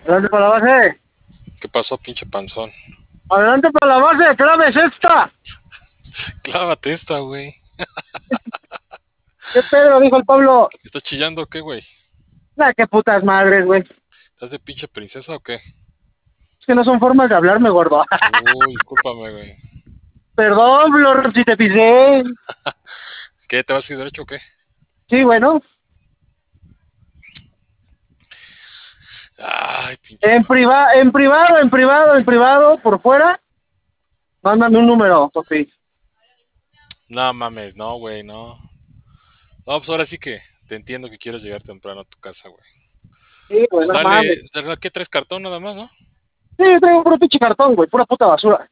Adelante para la base. ¿Qué pasó, pinche panzón? Adelante para la base. Clave es esta. Clávate esta, güey. ¿Qué pedo? Dijo el Pablo. ¿Estás chillando o qué, güey? Nah, qué putas madres, güey. ¿Estás de pinche princesa o qué? Es que no son formas de hablarme, gordo. Uy, discúlpame, güey. Perdón, Flor, si te pisé. ¿Qué, te vas a ir derecho o qué? Sí, bueno. Ay, pinche En panzón. privado, por fuera. Mándame un número, papi. No mames, no, güey, no. No, pues ahora sí que te entiendo que quieres llegar temprano a tu casa, güey. Sí, güey, Pues no mames. dale, ¿qué traes cartón nada más, no? Sí, yo traigo puro pinche cartón, güey. Pura puta basura.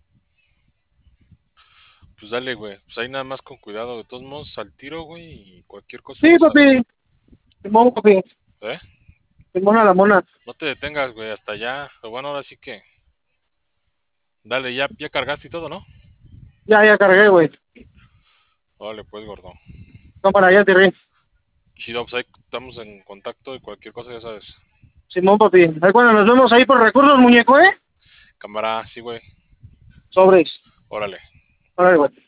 Pues dale, güey. Pues ahí nada más con cuidado. De todos modos, al tiro, güey, y cualquier cosa Sí, ya papi. sabes. Simón, papi. ¿Eh? Simón a la mona. No te detengas, güey, hasta allá. Lo bueno ahora sí que. Dale, ya cargaste y todo, ¿no? Ya cargué, güey. Vale, pues, gordo. No para allá, Tirri. Chido, pues ahí estamos en contacto y cualquier cosa ya sabes. Simón, papi. Ahí cuando nos vemos ahí por recursos, muñeco, ¿eh? Cámara, sí, güey. Sobres. Órale. Órale, güey.